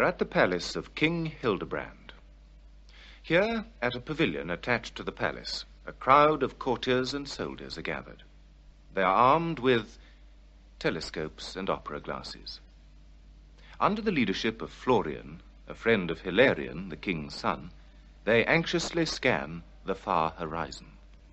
at the palace of King Hildebrand. Here, at a pavilion attached to the palace, a crowd of courtiers and soldiers are gathered. They are armed with telescopes and opera glasses. Under the leadership of Florian, a friend of Hilarion, the king's son, they anxiously scan the far horizon.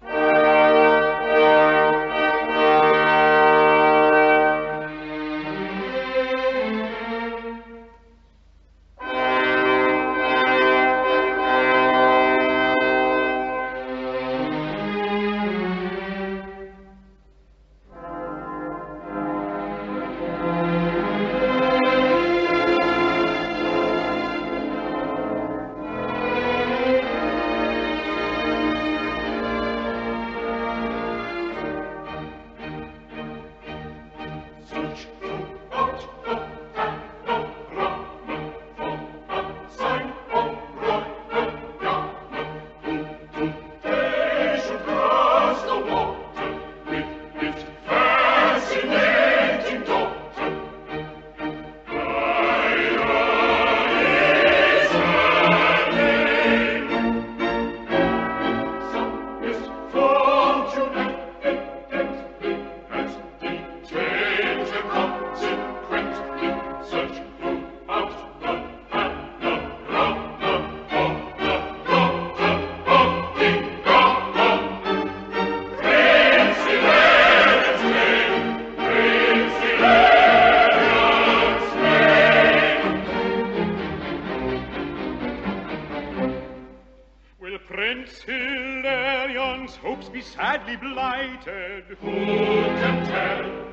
Prince Hilarion's hopes be sadly blighted. Who can tell?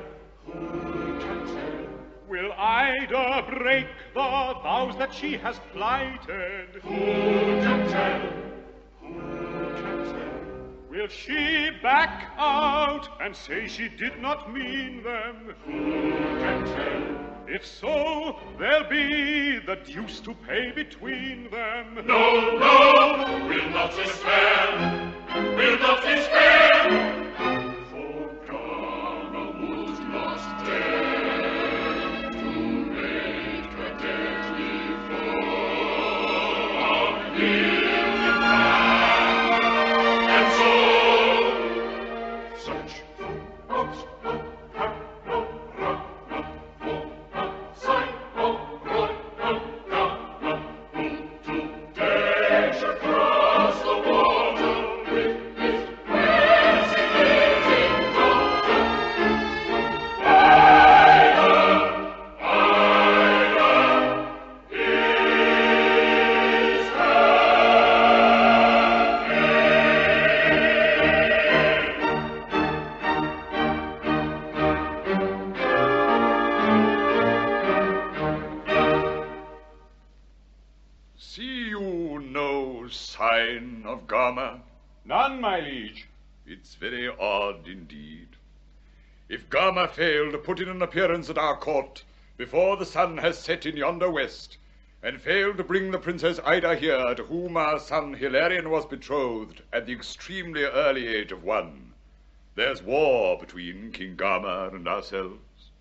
Who can tell? Will Ida break the vows that she has plighted? Who can tell? Who can tell? Will she back out and say she did not mean them? Who can tell? If so, there'll be the deuce to pay between them. No, no, we'll not despair. We'll not despair. For Gama would not dare to make a deadly foe of Hildebrand. And so, search out sign of Gama? None, my liege. It's very odd indeed. If Gama fail to put in an appearance at our court before the sun has set in yonder west, and fail to bring the Princess Ida here, to whom our son Hilarion was betrothed at the extremely early age of 1, there's war between King Gama and ourselves.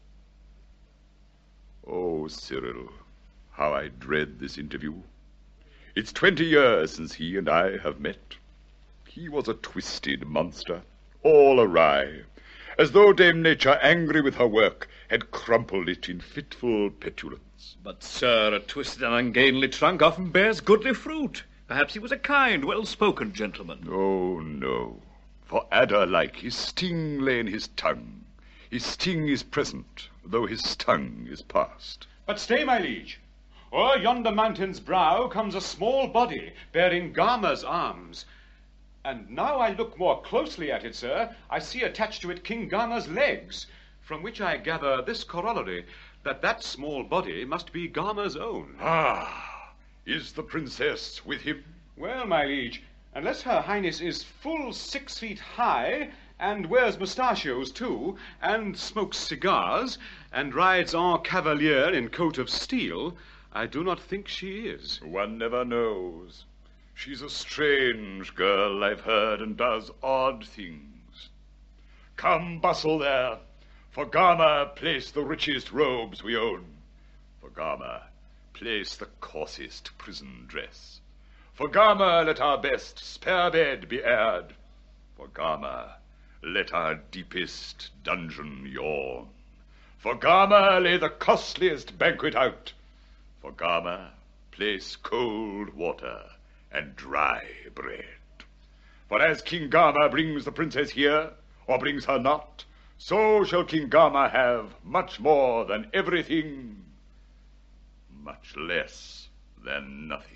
Oh, Cyril, how I dread this interview. It's 20 years since he and I have met. He was a twisted monster, all awry, as though Dame Nature, angry with her work, had crumpled it in fitful petulance. But, sir, a twisted and ungainly trunk often bears goodly fruit. Perhaps he was a kind, well-spoken gentleman. Oh, no. For adder-like, his sting lay in his tongue. His sting is present, though his stung is past. But stay, my liege. O'er yonder mountain's brow comes a small body, bearing Gama's arms. And now I look more closely at it, sir, I see attached to it King Gama's legs, from which I gather this corollary, that that small body must be Gama's own. Ah, is the princess with him? Well, my liege, unless her highness is full 6 feet high, and wears mustachios too, and smokes cigars, and rides en cavalier in coat of steel, I do not think she is. One never knows. She's a strange girl, I've heard, and does odd things. Come, bustle there, for Gama place the richest robes we own. For Gama place the coarsest prison dress. For Gama let our best spare bed be aired. For Gama let our deepest dungeon yawn. For Gama lay the costliest banquet out. For Gama place cold water and dry bread. For as King Gama brings the princess here, or brings her not, so shall King Gama have much more than everything, much less than nothing.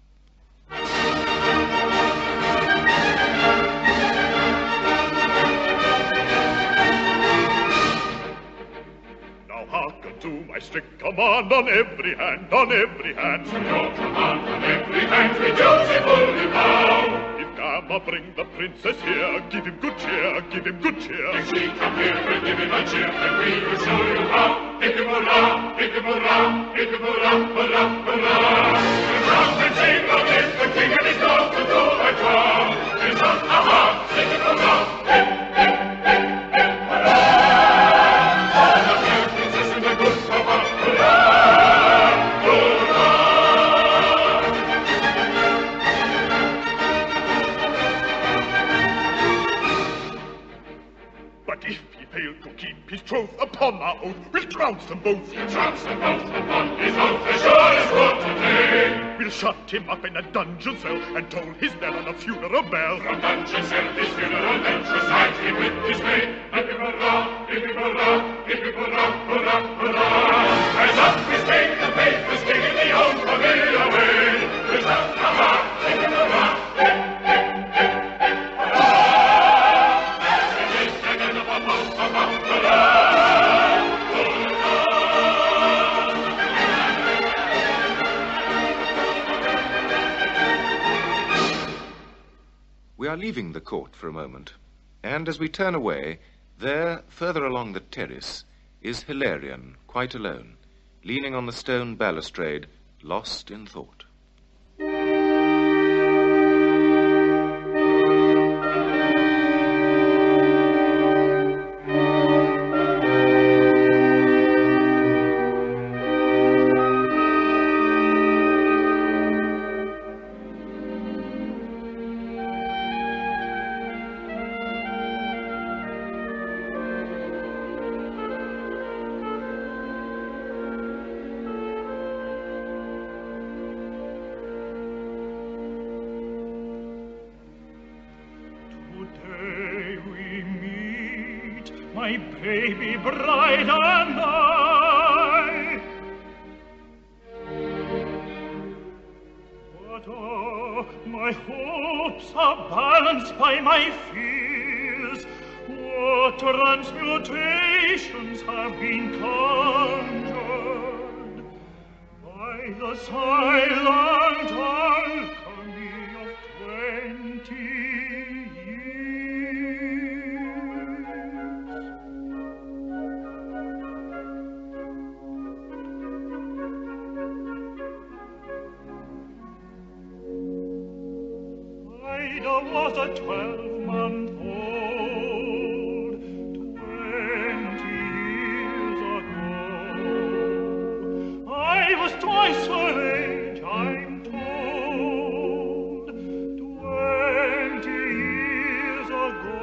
Now hearken to my strict command on every hand, on every hand. To your command on every hand, we dutifully bow. If Gama bring the princess here, give him good cheer, give him good cheer. If she come here, we'll give him a cheer, and we will show you how. Hip hip hurrah, hip hip hurrah, hip hip hurrah, hurrah, hurrah. The trumpet jingle is the king and his daughter to the crown. It's on our hearts, hip hip hurrah, hip hip hip hip hurrah. All the fair princess in the good papa, hurrah, hurrah. But if he fail to keep his troth upon our oath, we'll trounce them both. We'll trounce them both upon his oath, as sure as for today. We'll shut him up in a dungeon cell and toll his knell on a funeral bell. From dungeon cell his funeral bell shall strike him with dismay. Hip hip hurrah, hip hip hurrah, hip hip hurrah, hurrah, hurrah. As up we take the faithless king in the old familiar way. We'll shout our hearts, hip hip hurrah, hip hip hip hip hurrah. As it is again of a post of hurrah, We are leaving the court for a moment, and as we turn away, there, further along the terrace, is Hilarion, quite alone, leaning on the stone balustrade, lost in thought. today we meet, my baby bride and I. But my hopes are balanced by my fears. What transmutations have been conjured by the silent alchemy of 20 years. Ida was a 12-month-old 20 years ago. I was twice her age, I'm told, 20 years ago.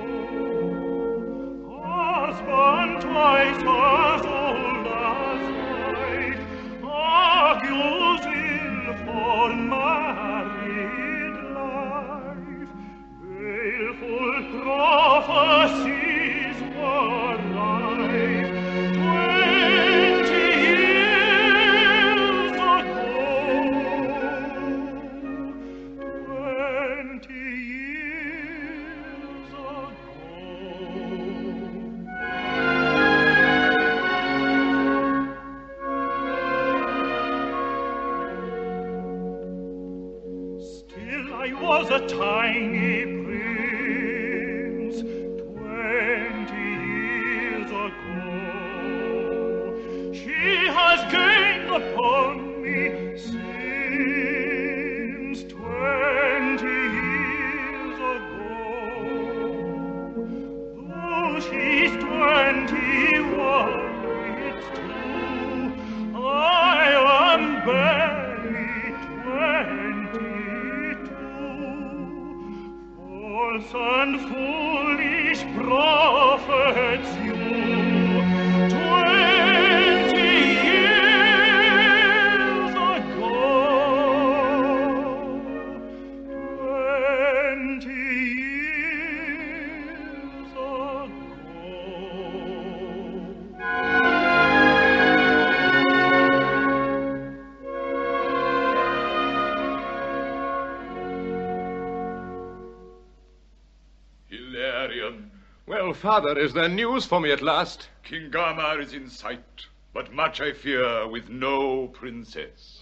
Husband twice as old as wife argues ill for married life. Baleful prophecies were rife 20 years ago. 20 years ago. Still I was a tiny prince 20 years ago. She has gained upon me since 20 years ago. Though she's 21, it's true, I am false and foolish prophets you. 20 years ago, 20 years ago. Hilarion, Well, Father, is there news for me at last? King Gama is in sight, but much I fear with no princess.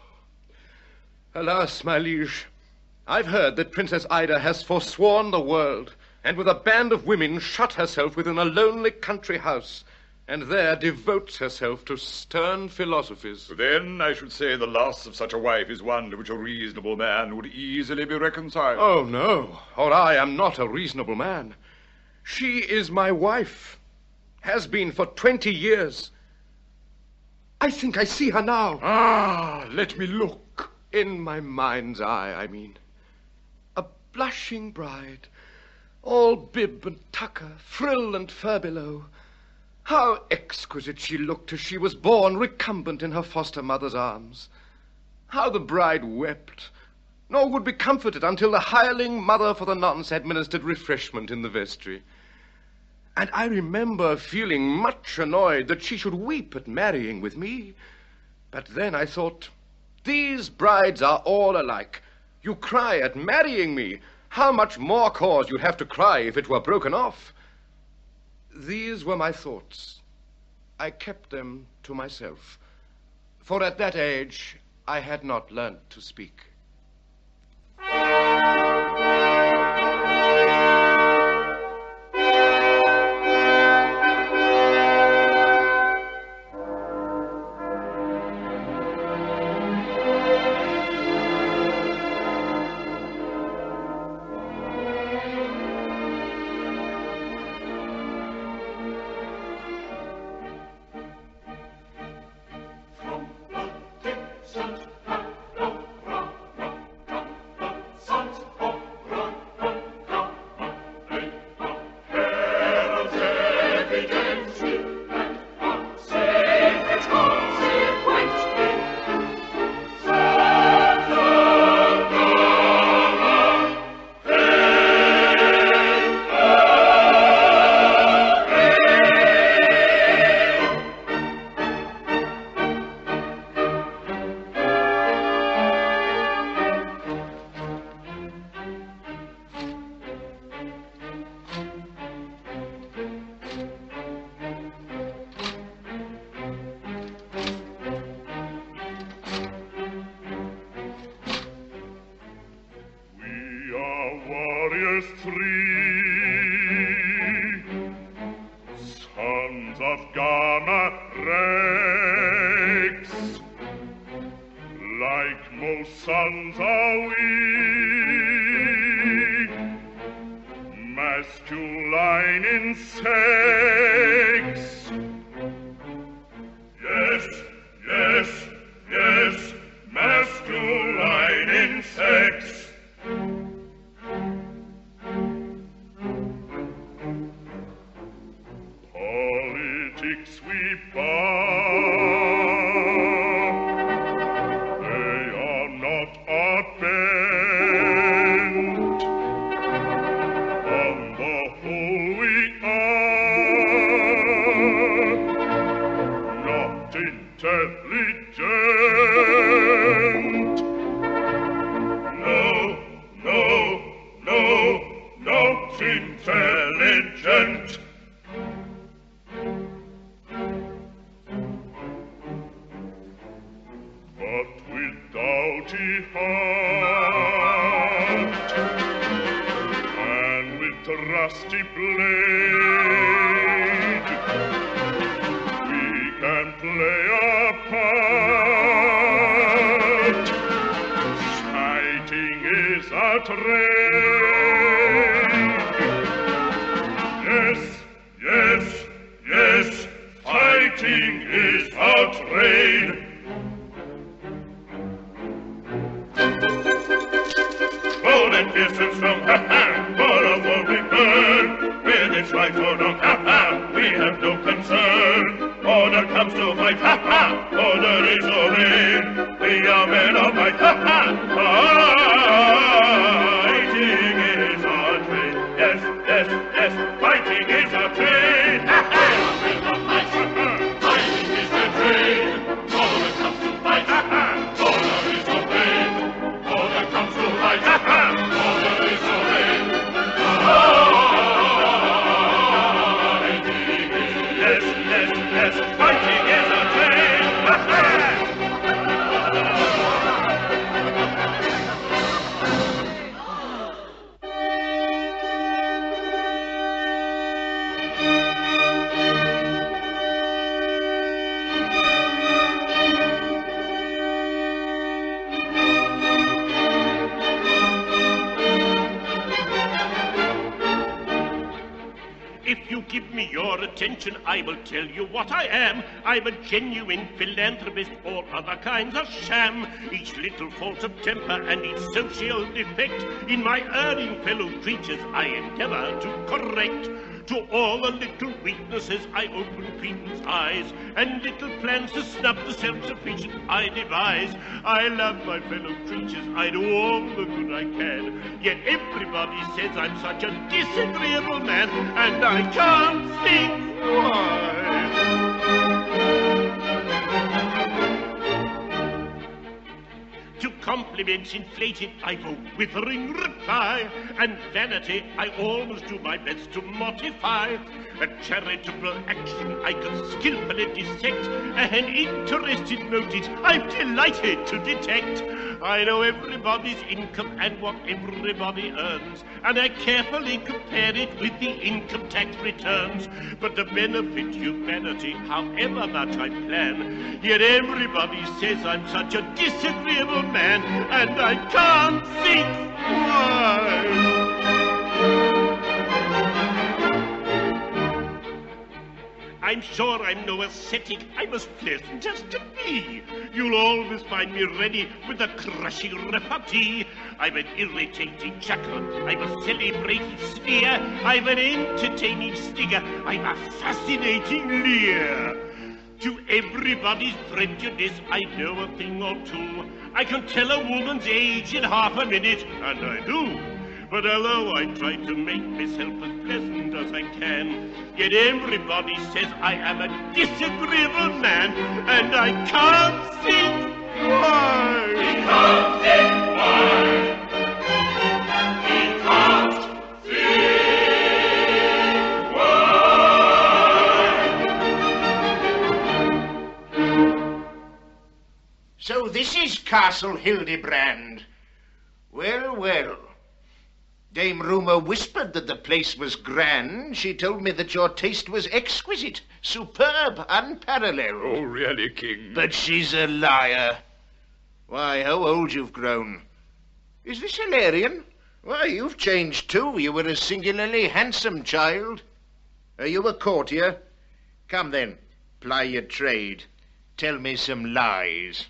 Alas, my liege, I've heard that Princess Ida has forsworn the world, and with a band of women shut herself within a lonely country house, and there devotes herself to stern philosophies. Then I should say the loss of such a wife is one to which a reasonable man would easily be reconciled. Oh, no, or I am not a reasonable man. She is my wife, has been for 20 years. I think I see her now. Ah, let me look. In my mind's eye, I mean. A blushing bride, all bib and tucker, frill and furbelow. How exquisite she looked as she was born recumbent in her foster mother's arms. How the bride wept, nor would be comforted until the hireling mother for the nonce administered refreshment in the vestry. And I remember feeling much annoyed that she should weep at marrying with me. But then I thought, these brides are all alike. You cry at marrying me. How much more cause you'd have to cry if it were broken off. These were my thoughts. I kept them to myself, for at that age I had not learnt to speak. Warriors three, sons of Gama Rex, like most sons are we, masculine in sex. Yes, yes, yes, masculine in sex. Politics we bow, they are not our bent. On the whole we are not intelligent. No, no, no, not intelligent. But with doughty heart and with rusty blade, we can play our part. Fighting is our trade. Yes, yes, yes, fighting is our trade. Bold and fierce and strong, ha ha! If you give me your attention, I will tell you what I am. I'm a genuine philanthropist, all other kinds are sham. Each little fault of temper and each social defect in my erring fellow creatures I endeavour to correct. To all the little weaknesses I open people's eyes, and little plans to snub the self-sufficient I devise. I love my fellow creatures, I do all the good I can. Yet everybody says I'm such a disagreeable man, and I can't think why. To compliments inflated, I've a withering reply, and vanity I always do my best to mortify. A charitable action I can skillfully dissect, an interested motive I'm delighted to detect. I know everybody's income and what everybody earns, and I carefully compare it with the income tax returns. But to benefit humanity, however much I plan, yet everybody says I'm such a disagreeable man, and I can't think why. I'm sure I'm no ascetic, I'm as pleasant as to be. You'll always find me ready with a crushing repartee. I'm an irritating chuckler, I'm a celebrated sneer, I'm an entertaining stinger, I'm a fascinating leer. To everybody's prejudice, I know a thing or two. I can tell a woman's age in half a minute, and I do. But although I try to make myself as pleasant as I can, yet everybody says I am a disagreeable man, and I can't think why. He can't think why. He can't think why. So this is Castle Hildebrand. Well, well. Dame Rumour whispered that the place was grand. She told me that your taste was exquisite, superb, unparalleled. Oh, really, King? But she's a liar. Why, how old you've grown. Is this Hilarion? Why, you've changed too. You were a singularly handsome child. Are you a courtier? Come then, ply your trade. Tell me some lies.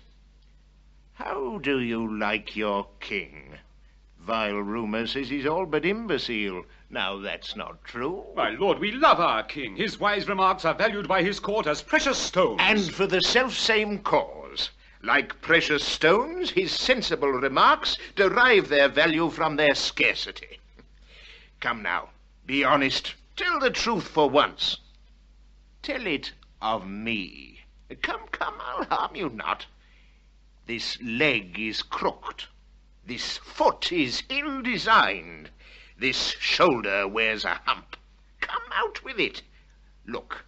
How do you like your king? Vile rumour says he's all but imbecile. Now, that's not true. My lord, we love our king. His wise remarks are valued by his court as precious stones. And for the self-same cause. Like precious stones, his sensible remarks derive their value from their scarcity. Come now, be honest. Tell the truth for once. Tell it of me. Come, I'll harm you not. This leg is crooked. This foot is ill-designed. This shoulder wears a hump. Come out with it. Look,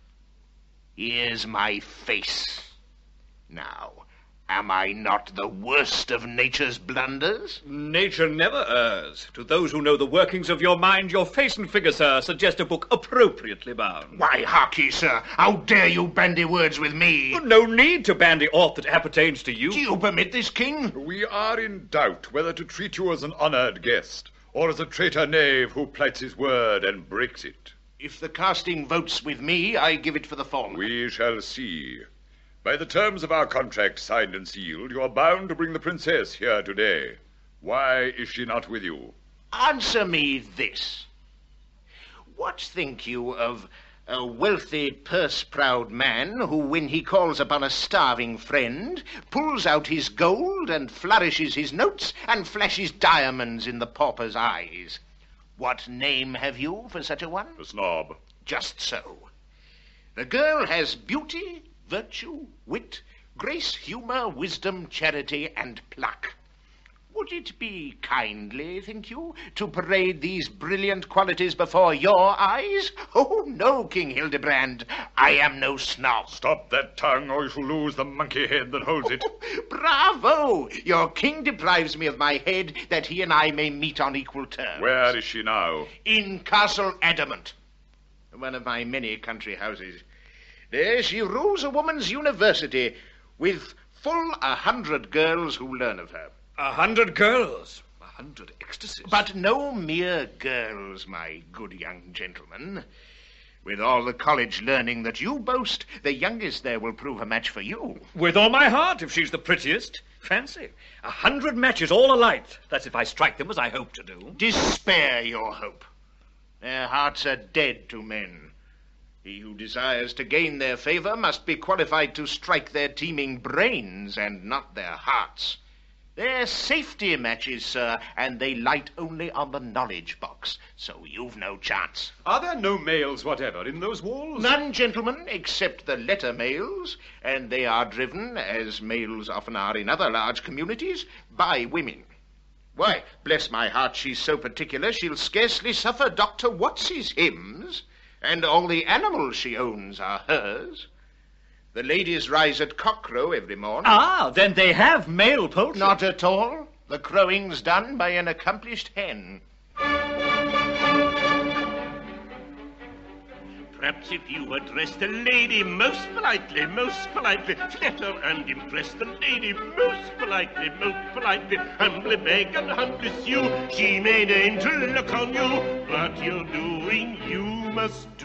here's my face. Now, am I not the worst of nature's blunders? Nature never errs. To those who know the workings of your mind, your face and figure, sir, suggest a book appropriately bound. Why, hark ye, sir, how dare you bandy words with me? No need to bandy aught that appertains to you. Do you permit this, King? We are in doubt whether to treat you as an honoured guest, or as a traitor knave who plights his word and breaks it. If the casting votes with me, I give it for the former. We shall see. By the terms of our contract signed and sealed, you are bound to bring the princess here today. Why is she not with you? Answer me this. What think you of a wealthy, purse-proud man who, when he calls upon a starving friend, pulls out his gold and flourishes his notes and flashes diamonds in the pauper's eyes? What name have you for such a one? A snob. Just so. The girl has beauty, virtue, wit, grace, humour, wisdom, charity, and pluck. Would it be kindly, think you, to parade these brilliant qualities before your eyes? Oh, no, King Hildebrand. I am no snob. Stop that tongue, or you shall lose the monkey head that holds it. Bravo! Your king deprives me of my head, that he and I may meet on equal terms. Where is she now? In Castle Adamant, one of my many country houses. There she rules a woman's university, with full 100 girls who learn of her. 100 girls. 100 ecstasies. But no mere girls, my good young gentleman. With all the college learning that you boast, the youngest there will prove a match for you. With all my heart, if she's the prettiest. Fancy, 100 matches all alike. That's if I strike them as I hope to do. Despair your hope. Their hearts are dead to men. He who desires to gain their favor must be qualified to strike their teeming brains and not their hearts. They're safety matches, sir, and they light only on the knowledge box, so you've no chance. Are there no males whatever in those walls? None, gentlemen, except the letter males, and they are driven, as males often are in other large communities, by women. Why, bless my heart, she's so particular she'll scarcely suffer Dr. Watts's hymns, and all the animals she owns are hers. The ladies rise at cockcrow every morn. Ah, then they have male poultry. Not at all. The crowing's done by an accomplished hen. Perhaps if you address the lady most politely, flatter and impress the lady most politely, humbly beg and humbly sue, she may deign to look on you, but your doing you must do.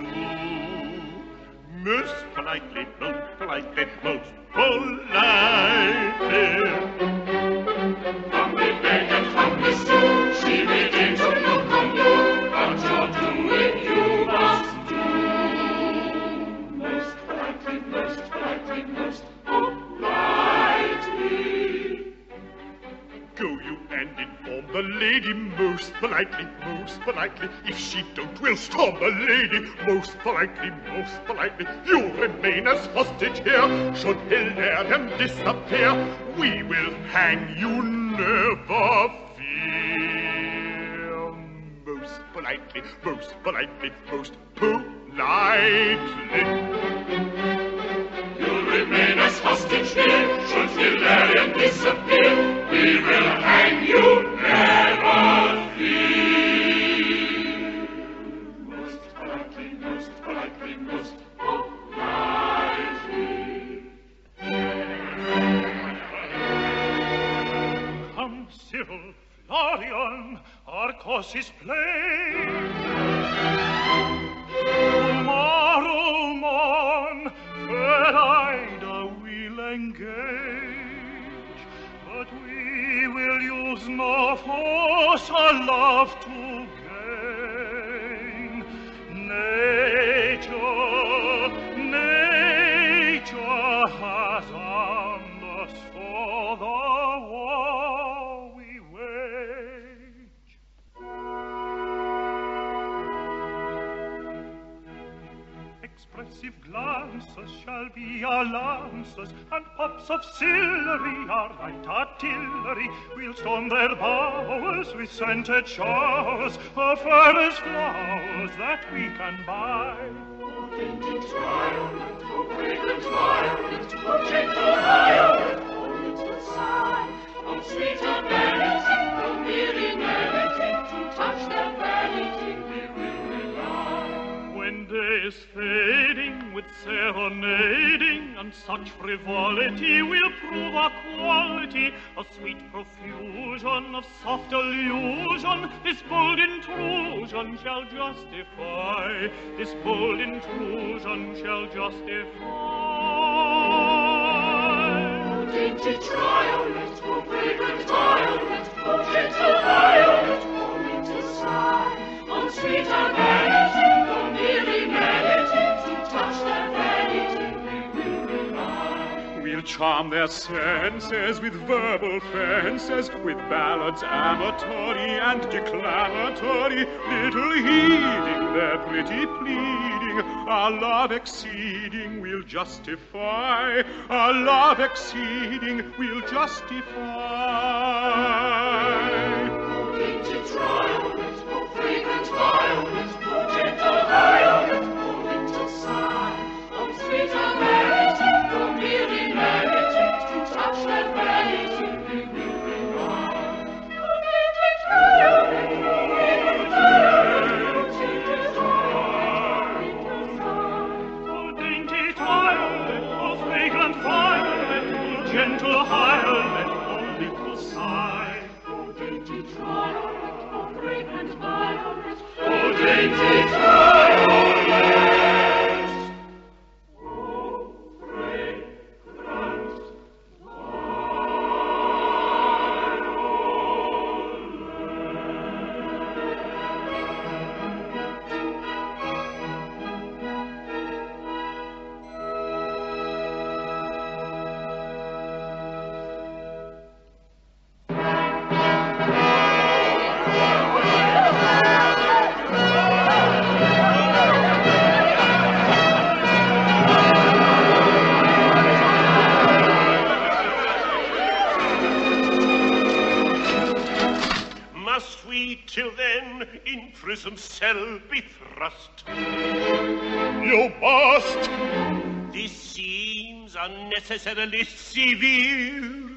Most politely, most politely, most politely. Humbly beg and humbly sue, she may deign to look on you, but your doing you must do. Most politely, most politely, most politely. Go you and inform the lady most politely, if she don't, we'll storm the lady most politely, you'll remain as hostage here, should Hilarion disappear, we will hang you, never fear. Most politely, most politely, most politely. You'll remain as hostage here, should Hilarion disappear, we will hang you, never fear. Most politely, most politely, most politely. Come, Cyril, Florian, our cause is plain. Tomorrow morn, fair Ida we'll engage, but we will use no force or love to gain. Nature has armed us for the war we wage. Expressive glances shall be our lances, and pops of silvery our light artillery. We'll storm their bowers with scented showers of fairest flowers that we can buy. Oh, dainty violet, oh, fragrant violet, oh, gentle violet, oh, little sigh, oh, sweeter vanity, oh, weary melody, to touch their vanity we will rely. When day is fading with serenading and such frivolity will prove our quality, a sweet profusion of soft illusion, this bold intrusion shall justify, this bold intrusion shall justify. Oh, dainty violet, oh, fragrant violet, oh, gentle violet, oh, little sigh, oh, sweeter vanity, oh, merry melody, to touch their vanity we will rely. We'll charm their senses with verbal fences, with ballads amatory and declamatory, little heeding their pretty pleading. Our love exceeding we'll justify, our love exceeding we'll justify. Oh, dainty violet, oh, fragrant violet, oh, gentle violet, oh, little sigh, oh, sweeter vanity, oh, merry melody, to touch that vanity we will rely. Oh, dainty violet, oh, fragrant violet, gentle Oh, dainty violet, oh, fragrant violet, oh, gentle violet, oh, little sigh. oh, dainty violet, oh, fragrant violet, Oh, dainty violet. prison cell be thrust. You must! This seems unnecessarily severe.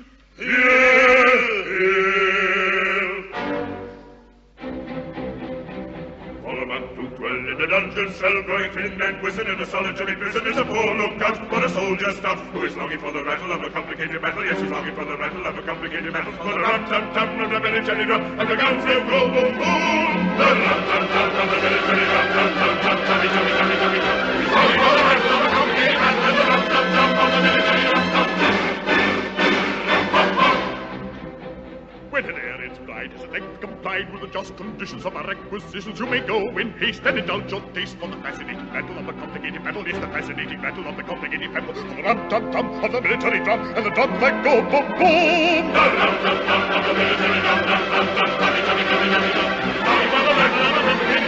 For a man to dwell in a dungeon cell, growing thin and whistle in a solitary prison is a poor lookout for a soldier stout who is longing for the rattle of a complicated battle. Yes, he's longing for the rattle of a complicated battle. For the rum-tum-tum of the military drum, and the guns will go boom boom. The rum-tum-tum of the military drum, tum-tum-tum, tummy-tummy-tummy-tummy-tum. He's longing for the rattle of a complicated battle, and the rum-tum-tum of the military drum, tum-tum. When an air is bride is at length complied with the just conditions of our requisitions, you may go in haste and indulge your taste for the fascinating battle of the complicated battle. It's the fascinating battle of the complicated battle. For the rum-tum-tum of the military drum, and the drums that go boom boom. The rum-tum-tum of the military drum, tum-tum-tum, tummy-tummy-tummy-tummy-tum. Sorry for the battle of the complicated